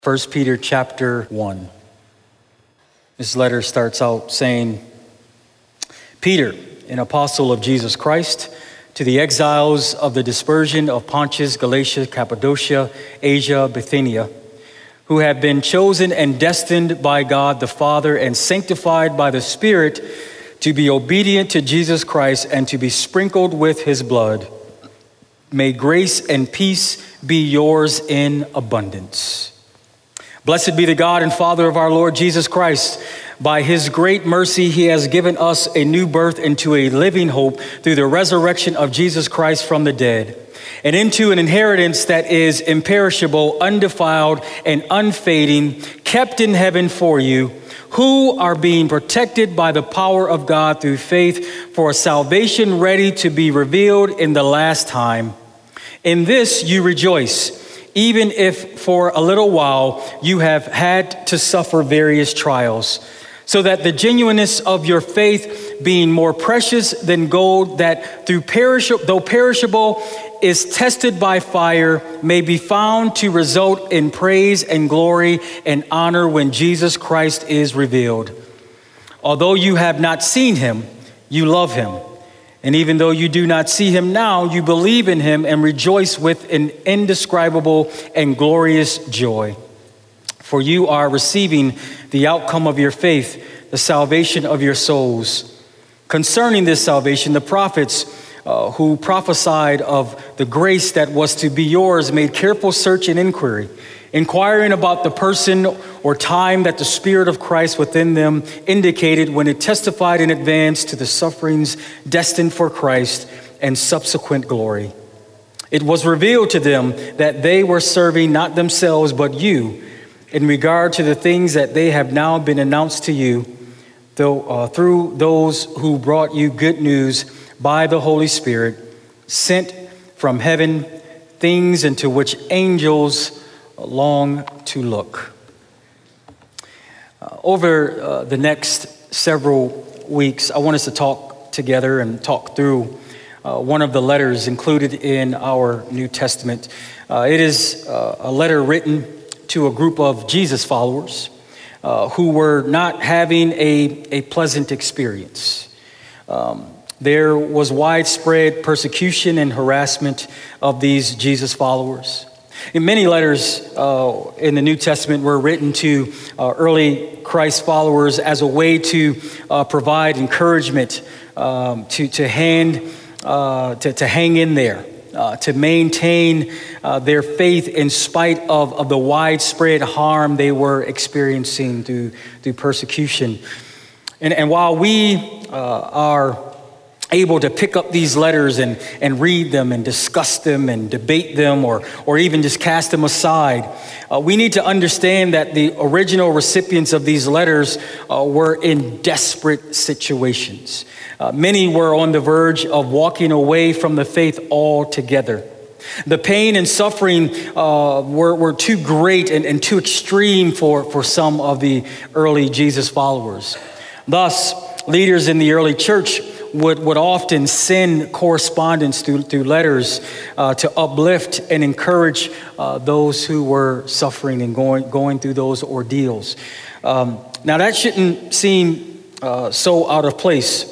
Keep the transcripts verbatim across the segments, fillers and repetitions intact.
First Peter chapter one. This letter starts out saying, Peter, an apostle of Jesus Christ, to the exiles of the dispersion of Pontus, Galatia, Cappadocia, Asia, Bithynia, who have been chosen and destined by God the Father and sanctified by the Spirit to be obedient to Jesus Christ and to be sprinkled with his blood. May grace and peace be yours in abundance. Blessed be the God and Father of our Lord Jesus Christ. By his great mercy, he has given us a new birth into a living hope through the resurrection of Jesus Christ from the dead, and into an inheritance that is imperishable, undefiled, and unfading, kept in heaven for you, who are being protected by the power of God through faith for a salvation ready to be revealed in the last time. In this you rejoice, even if for a little while you have had to suffer various trials, so that the genuineness of your faith, being more precious than gold that through perishable, though perishable is tested by fire, may be found to result in praise and glory and honor when Jesus Christ is revealed. Although you have not seen him, you love him. And even though you do not see him now, you believe in him and rejoice with an indescribable and glorious joy. For you are receiving the outcome of your faith, the salvation of your souls. Concerning this salvation, the prophets uh, who prophesied of the grace that was to be yours made careful search and inquiry, inquiring about the person or time that the Spirit of Christ within them indicated when it testified in advance to the sufferings destined for Christ and subsequent glory. It was revealed to them that they were serving not themselves but you in regard to the things that they have now been announced to you, though uh, through those who brought you good news by the Holy Spirit, sent from heaven, things into which angels long to look. Uh, over uh, the next several weeks, I want us to talk together and talk through uh, one of the letters included in our New Testament. Uh, it is uh, a letter written to a group of Jesus followers uh, who were not having a, a pleasant experience. Um, there was widespread persecution and harassment of these Jesus followers. And many letters uh, in the New Testament were written to uh, early Christ followers as a way to uh, provide encouragement, um, to to hand uh, to, to hang in there, uh, to maintain uh, their faith in spite of, of the widespread harm they were experiencing through through persecution. And and while we uh, are able to pick up these letters and, and read them and discuss them and debate them or, or even just cast them aside, uh, we need to understand that the original recipients of these letters uh, were in desperate situations. Uh, many were on the verge of walking away from the faith altogether. The pain and suffering uh, were, were too great and, and too extreme for, for some of the early Jesus followers. Thus, leaders in the early church would, would often send correspondence through, through letters uh, to uplift and encourage uh, those who were suffering and going, going through those ordeals. Um, now, that shouldn't seem uh, so out of place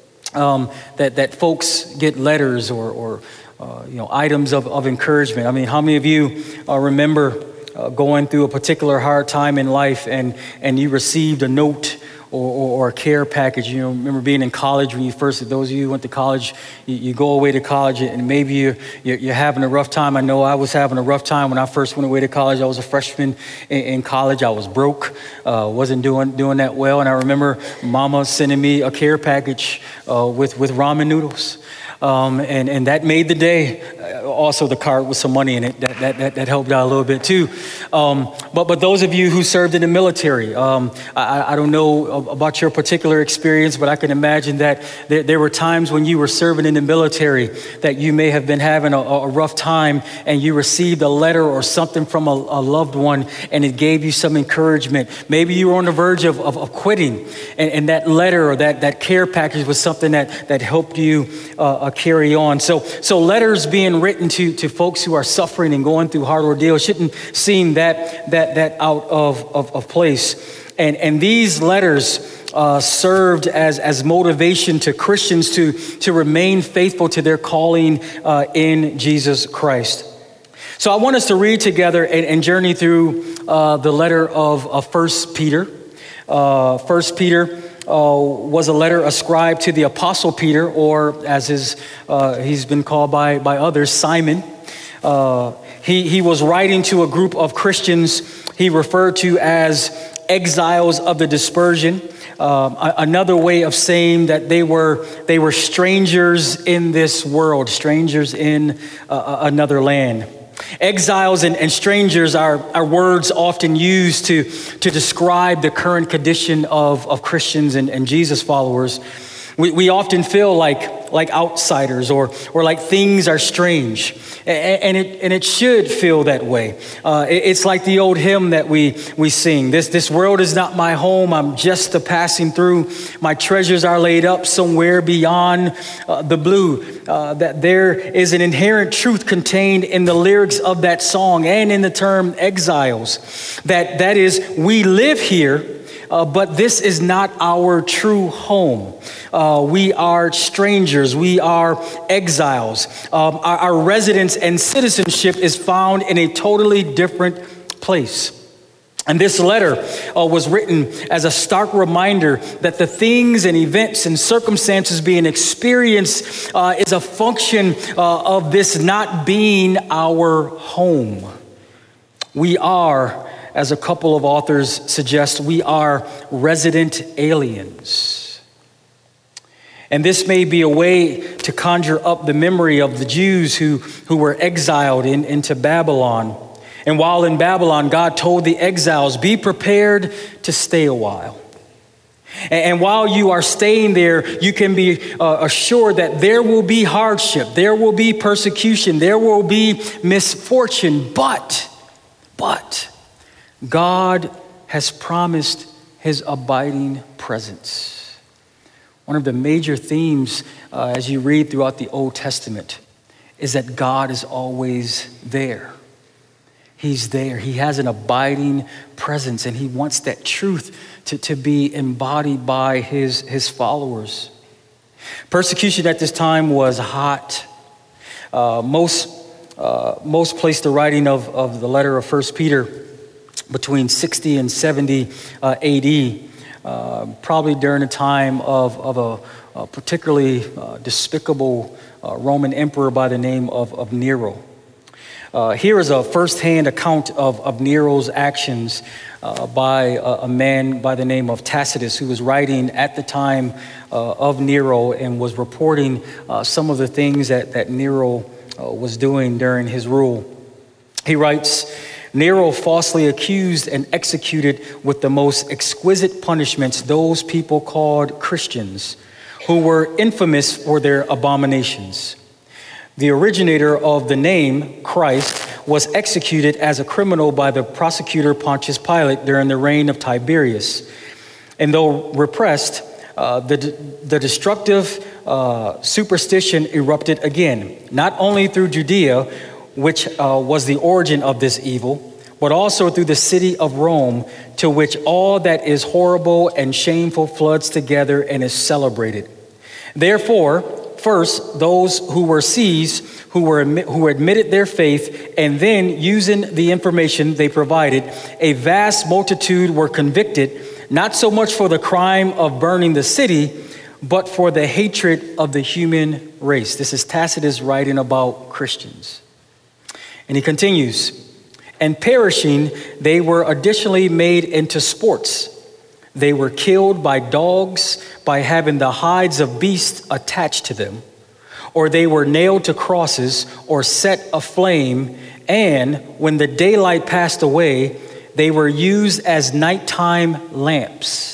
um, that, that folks get letters or, or uh, you know, items of, of encouragement. I mean, how many of you uh, remember uh, going through a particular hard time in life and, and you received a note Or, or, or a care package? You know, remember being in college when you first, those of you who went to college, you, you go away to college and maybe you, you're, you're having a rough time. I know I was having a rough time when I first went away to college. I was a freshman in, in college. I was broke, uh, wasn't doing doing that well. And I remember Mama sending me a care package uh, with, with ramen noodles. Um, and, and that made the day. Also, the card with some money in it, that that, that, that helped out a little bit too. Um, but but those of you who served in the military, um, I, I don't know about your particular experience, but I can imagine that there, there were times when you were serving in the military that you may have been having a, a rough time and you received a letter or something from a, a loved one and it gave you some encouragement. Maybe you were on the verge of, of, of quitting and, and that letter or that, that care package was something that, that helped you uh, uh, carry on. So, so letters being written to, to folks who are suffering and going through hard ordeals shouldn't seem that that that out of, of, of place. And and these letters uh, served as as motivation to Christians to to remain faithful to their calling uh, in Jesus Christ. So I want us to read together and, and journey through uh, the letter of, of First Peter. Uh, First Peter uh, was a letter ascribed to the Apostle Peter, or as his, uh, he's been called by, by others, Simon. Uh, he, he was writing to a group of Christians he referred to as exiles of the dispersion. Um, another way of saying that they were they were strangers in this world, strangers in uh, another land. Exiles and, and strangers are, are words often used to, to describe the current condition of, of Christians and, and Jesus followers. We, we often feel like, like outsiders or, or like things are strange. And, and, it, and it should feel that way. Uh, it, it's like the old hymn that we, we sing. This, this world is not my home. I'm just a passing through. My treasures are laid up somewhere beyond uh, the blue. Uh, that there is an inherent truth contained in the lyrics of that song and in the term exiles. That, that is, we live here, Uh, but this is not our true home. Uh, we are strangers. We are exiles. Um, our, our residence and citizenship is found in a totally different place. And this letter uh, was written as a stark reminder that the things and events and circumstances being experienced uh, is a function uh, of this not being our home. We are, as a couple of authors suggest, we are resident aliens. And this may be a way to conjure up the memory of the Jews who, who were exiled in, into Babylon. And while in Babylon, God told the exiles, be prepared to stay a while. And, and while you are staying there, you can be uh, assured that there will be hardship, there will be persecution, there will be misfortune, but, but, God has promised his abiding presence. One of the major themes uh, as you read throughout the Old Testament is that God is always there. He's there. He has an abiding presence, and he wants that truth to, to be embodied by his, his followers. Persecution at this time was hot. Uh, most, uh, most place the writing of, of the letter of First Peter between sixty and seventy uh, A D, uh, probably during a time of, of a, a particularly uh, despicable uh, Roman emperor by the name of, of Nero. Uh, here is a firsthand account of, of Nero's actions uh, by a, a man by the name of Tacitus, who was writing at the time uh, of Nero and was reporting uh, some of the things that, that Nero uh, was doing during his rule. He writes, Nero falsely accused and executed with the most exquisite punishments those people called Christians, who were infamous for their abominations. The originator of the name Christ was executed as a criminal by the prosecutor Pontius Pilate during the reign of Tiberius. And though repressed, uh, the, the destructive uh, superstition erupted again, not only through Judea, which uh, was the origin of this evil, but also through the city of Rome, to which all that is horrible and shameful floods together and is celebrated. Therefore, first, those who were seized, who were who admitted their faith, and then, using the information they provided, a vast multitude were convicted, not so much for the crime of burning the city, but for the hatred of the human race. This is Tacitus writing about Christians. And he continues, and perishing, they were additionally made into sports. They were killed by dogs by having the hides of beasts attached to them, or they were nailed to crosses or set aflame, and when the daylight passed away, they were used as nighttime lamps.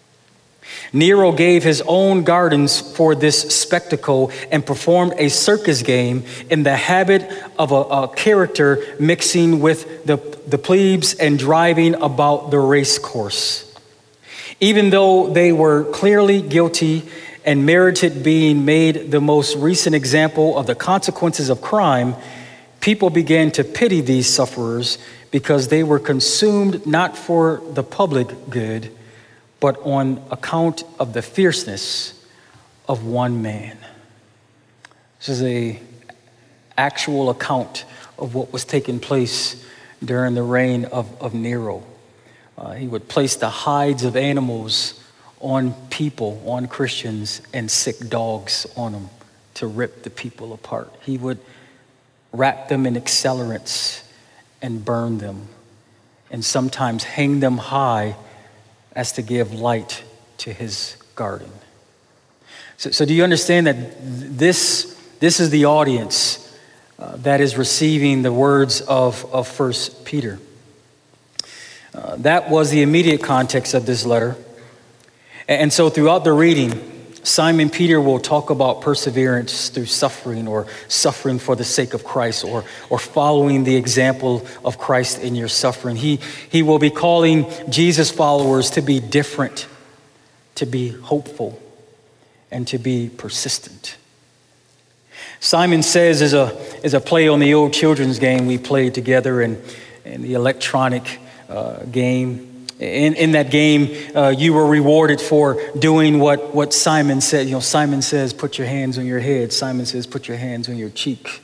Nero gave his own gardens for this spectacle and performed a circus game in the habit of a, a character mixing with the, the plebes and driving about the race course. Even though they were clearly guilty and merited being made the most recent example of the consequences of crime, people began to pity these sufferers because they were consumed not for the public good, but on account of the fierceness of one man. This is a actual account of what was taking place during the reign of, of Nero. Uh, he would place the hides of animals on people, on Christians, and sick dogs on them to rip the people apart. He would wrap them in accelerants and burn them, and sometimes hang them high as to give light to his garden. So, so do you understand that this, this is the audience uh, that is receiving the words of, of First Peter? Uh, that was the immediate context of this letter. And so throughout the reading, Simon Peter will talk about perseverance through suffering, or suffering for the sake of Christ, or, or following the example of Christ in your suffering. He, he will be calling Jesus followers to be different, to be hopeful, and to be persistent. Simon Says is a, is a play on the old children's game we played together in, in the electronic uh, game. In, in that game, uh, you were rewarded for doing what, what Simon said. You know, Simon says, put your hands on your head. Simon says, put your hands on your cheek.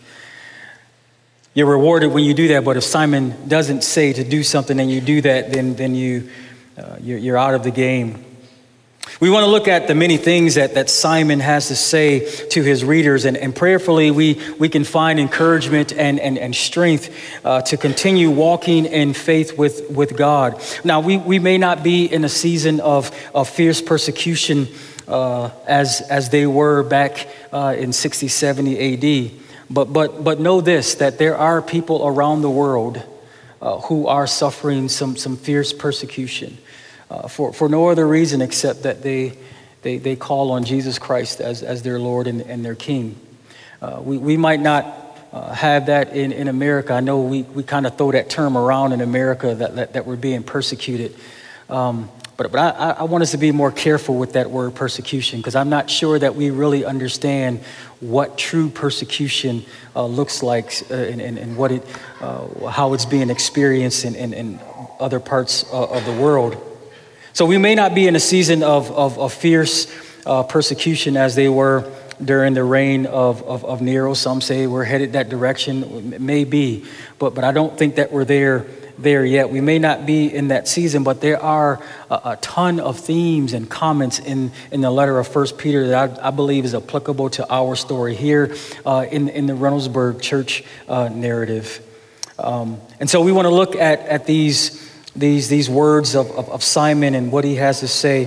You're rewarded when you do that, but if Simon doesn't say to do something and you do that, then, then you, uh, you're, you're out of the game. We want to look at the many things that, that Simon has to say to his readers, and, and prayerfully we, we can find encouragement and, and, and strength uh, to continue walking in faith with, with God. Now, we, we may not be in a season of, of fierce persecution uh, as, as they were back uh, in sixty, seventy A D, but, but, but know this, that there are people around the world uh, who are suffering some, some fierce persecution. Uh, for, for no other reason except that they, they, they call on Jesus Christ as, as their Lord and, and their King. Uh, we, we might not uh, have that in, in America. I know we, we kind of throw that term around in America, that, that, that we're being persecuted. Um, but but I, I want us to be more careful with that word persecution, because I'm not sure that we really understand what true persecution uh, looks like uh, and, and, and what it, uh, how it's being experienced in, in, in other parts uh, of the world. So we may not be in a season of, of, of fierce uh, persecution as they were during the reign of, of, of Nero. Some say we're headed that direction. It may be, but, but I don't think that we're there, there yet. We may not be in that season, but there are a, a ton of themes and comments in, in the letter of First Peter that I, I believe is applicable to our story here uh, in, in the Reynoldsburg church uh, narrative. Um, and so we want to look at, at these These these words of, of, of Simon and what he has to say.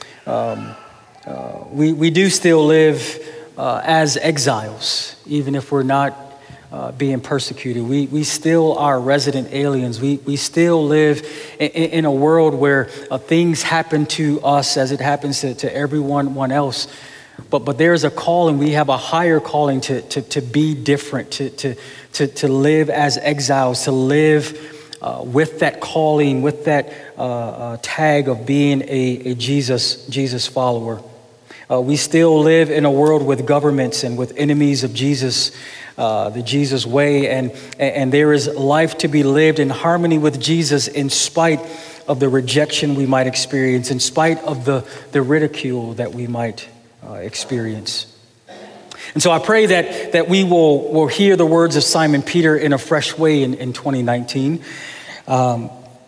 Um, uh, we, we do still live uh, as exiles, even if we're not uh, being persecuted. We we still are resident aliens. We we still live in, in a world where uh, things happen to us as it happens to, to everyone one else. But but there's a calling. We have a higher calling to to, to be different, to, to, to, to live as exiles, to live Uh, with that calling, with that uh, uh, tag of being a, a Jesus, Jesus follower. Uh, we still live in a world with governments and with enemies of Jesus, uh, the Jesus way, and, and there is life to be lived in harmony with Jesus in spite of the rejection we might experience, in spite of the, the ridicule that we might uh, experience. And so I pray that, that we will, will hear the words of Simon Peter in a fresh way in, in twenty nineteen, um,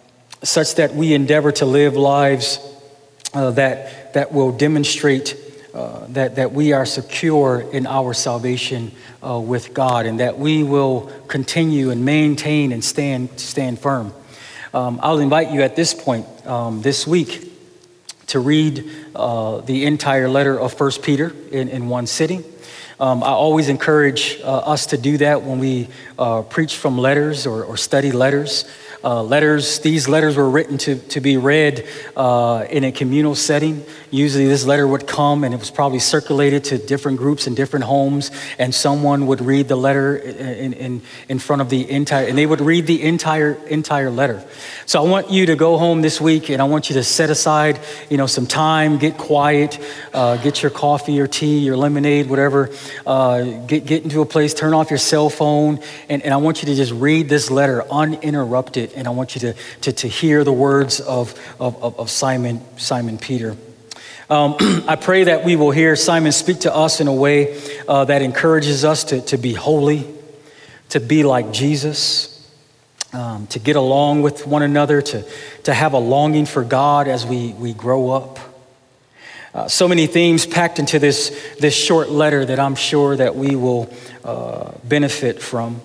such that we endeavor to live lives uh, that, that will demonstrate uh, that, that we are secure in our salvation uh, with God, and that we will continue and maintain and stand, stand firm. Um, I'll invite you at this point um, this week to read uh, the entire letter of First Peter in, in one sitting. Um, I always encourage uh, us to do that when we uh, preach from letters or, or study letters. uh, letters. These letters were written to, to be read uh, in a communal setting. Usually this letter would come and it was probably circulated to different groups in different homes, and someone would read the letter in, in, in front of the entire, and they would read the entire, entire letter. So I want you to go home this week and I want you to set aside, you know, some time, get quiet, uh, get your coffee or tea, your lemonade, whatever, uh, get, get into a place, turn off your cell phone, and, and I want you to just read this letter uninterrupted, and I want you to, to, to hear the words of, of, of Simon, Simon Peter. Um, I pray that we will hear Simon speak to us in a way uh, that encourages us to, to be holy, to be like Jesus, um, to get along with one another, to, to have a longing for God as we, we grow up. Uh, so many themes packed into this, this short letter that I'm sure that we will uh, benefit from.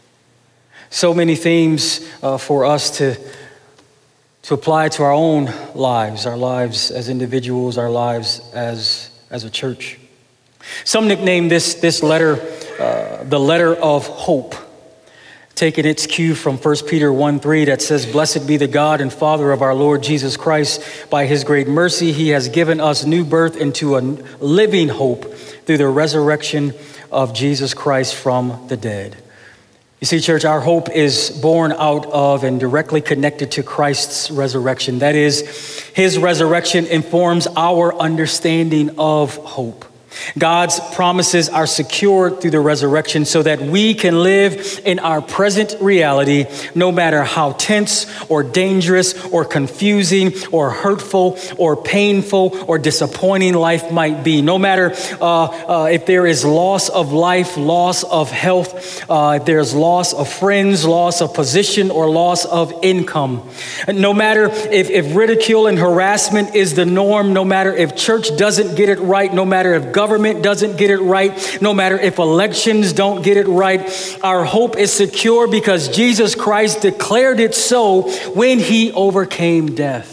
So many themes uh, for us to, to apply to our own lives, our lives as individuals, our lives as, as a church. Some nickname this, this letter uh, the letter of hope, taking its cue from First Peter one three that says, "Blessed be the God and Father of our Lord Jesus Christ. By his great mercy, he has given us new birth into a living hope through the resurrection of Jesus Christ from the dead." You see, church, our hope is born out of and directly connected to Christ's resurrection. That is, his resurrection informs our understanding of hope. God's promises are secured through the resurrection so that we can live in our present reality, no matter how tense or dangerous or confusing or hurtful or painful or disappointing life might be. No matter uh, uh, if there is loss of life, loss of health, uh, if there's loss of friends, loss of position, or loss of income. No matter if, if ridicule and harassment is the norm, no matter if church doesn't get it right, no matter if government Government doesn't get it right, no matter if elections don't get it right, our hope is secure because Jesus Christ declared it so when he overcame death.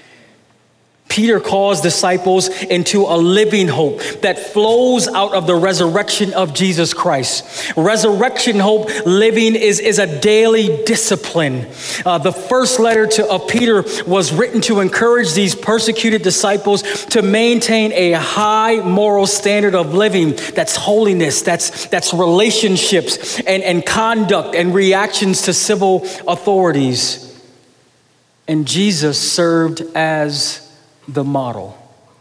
Peter calls disciples into a living hope that flows out of the resurrection of Jesus Christ. Resurrection hope living is, is a daily discipline. Uh, the first letter to, of Peter was written to encourage these persecuted disciples to maintain a high moral standard of living. That's holiness, that's, that's relationships and, and conduct and reactions to civil authorities. And Jesus served as the model.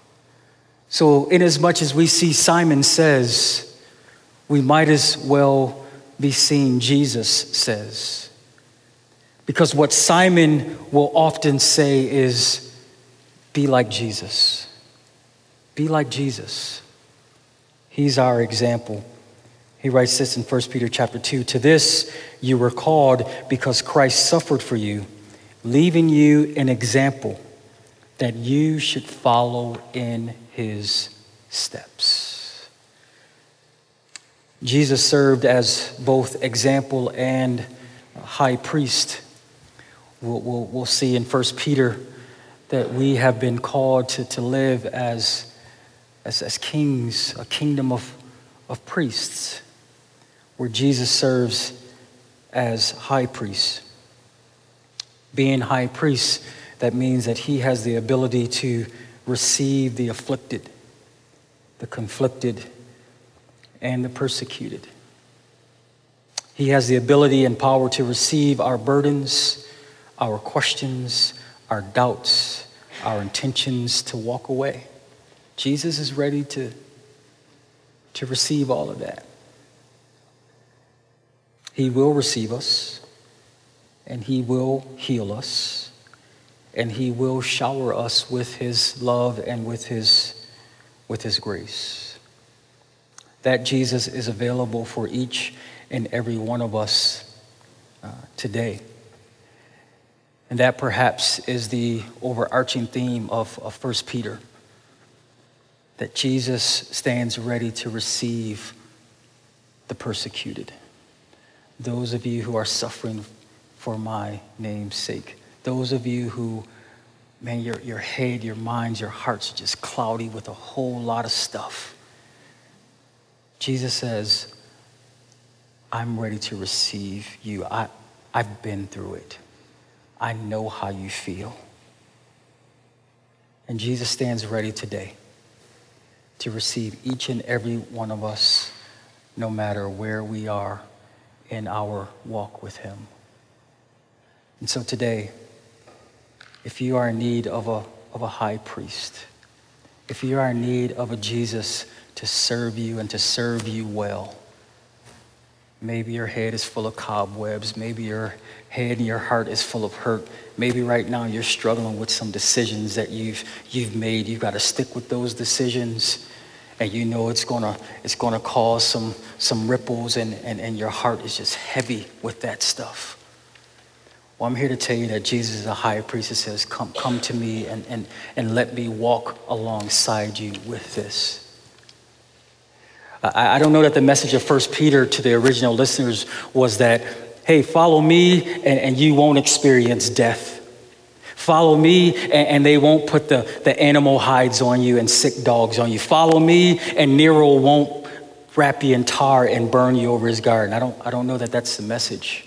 So inasmuch as we see Simon says, we might as well be seeing Jesus says. Because what Simon will often say is, be like Jesus. Be like Jesus. He's our example. He writes this in First Peter chapter two, "To this you were called because Christ suffered for you, leaving you an example that you should follow in his steps." Jesus served as both example and high priest. We'll, we'll, we'll see in First Peter that we have been called to, to live as, as, as kings, a kingdom of, of priests, where Jesus serves as high priest. Being high priest, that means that he has the ability to receive the afflicted, the conflicted, and the persecuted. He has the ability and power to receive our burdens, our questions, our doubts, our intentions to walk away. Jesus is ready to, to receive all of that. He will receive us, and he will heal us. And he will shower us with his love and with his, with his grace. That Jesus is available for each and every one of us uh, today. And that perhaps is the overarching theme of, of First Peter. That Jesus stands ready to receive the persecuted. Those of you who are suffering for my name's sake. Those of you who, man, your, your head, your minds, your hearts are just cloudy with a whole lot of stuff. Jesus says, I'm ready to receive you. I, I've been through it. I know how you feel. And Jesus stands ready today to receive each and every one of us, no matter where we are in our walk with him. And so today, if you are in need of a, of a high priest, if you are in need of a Jesus to serve you and to serve you well, maybe your head is full of cobwebs. Maybe your head and your heart is full of hurt. Maybe right now you're struggling with some decisions that you've you've made. You've got to stick with those decisions, and you know it's gonna it's gonna cause some some ripples, and, and, and your heart is just heavy with that stuff. Well, I'm here to tell you that Jesus is a high priest that says, come, come to me and, and, and let me walk alongside you with this. I, I don't know that the message of First Peter to the original listeners was that, hey, follow me and, and you won't experience death. Follow me and, and they won't put the, the animal hides on you and sick dogs on you. Follow me and Nero won't wrap you in tar and burn you over his garden. I don't, I don't know that that's the message.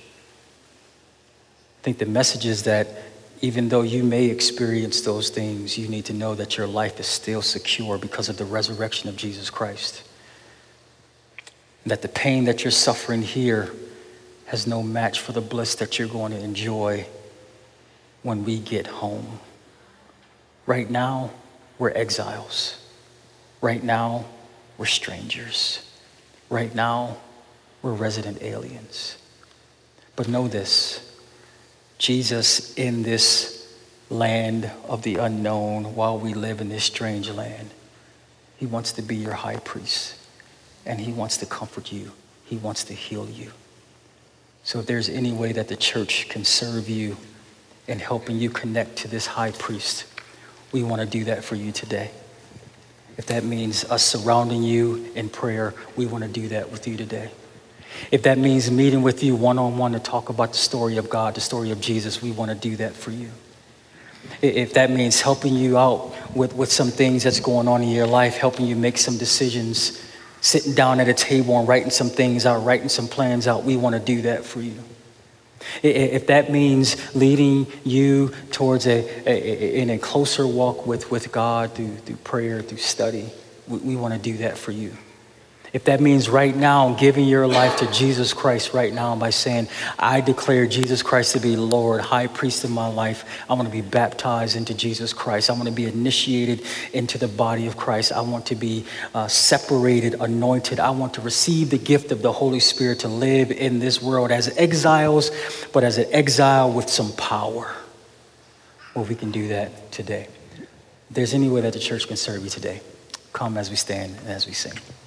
I think the message is that even though you may experience those things, you need to know that your life is still secure because of the resurrection of Jesus Christ. That the pain that you're suffering here has no match for the bliss that you're going to enjoy when we get home. Right now, we're exiles. Right now, we're strangers. Right now, we're resident aliens. But know this. Jesus, in this land of the unknown, while we live in this strange land, he wants to be your high priest, and he wants to comfort you. He wants to heal you. So if there's any way that the church can serve you in helping you connect to this high priest, we want to do that for you today. If that means us surrounding you in prayer, we want to do that with you today. If that means meeting with you one-on-one to talk about the story of God, the story of Jesus, we want to do that for you. If that means helping you out with, with some things that's going on in your life, helping you make some decisions, sitting down at a table and writing some things out, writing some plans out, we want to do that for you. If that means leading you towards a, a, in a closer walk with, with God through, through prayer, through study, we, we want to do that for you. If that means right now giving your life to Jesus Christ right now by saying, I declare Jesus Christ to be Lord, high priest of my life. I want to be baptized into Jesus Christ. I want to be initiated into the body of Christ. I want to be uh, separated, anointed. I want to receive the gift of the Holy Spirit to live in this world as exiles, but as an exile with some power. Well, we can do that today. If there's any way that the church can serve you today, come as we stand and as we sing.